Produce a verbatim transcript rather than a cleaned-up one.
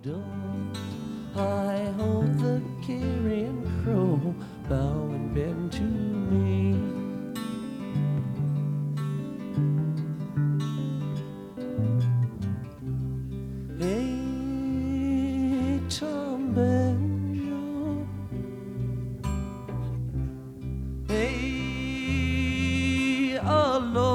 door. I hold the carrion crow, bow and bend to me. Hey, Tom Banjo. Hey, oh Lord.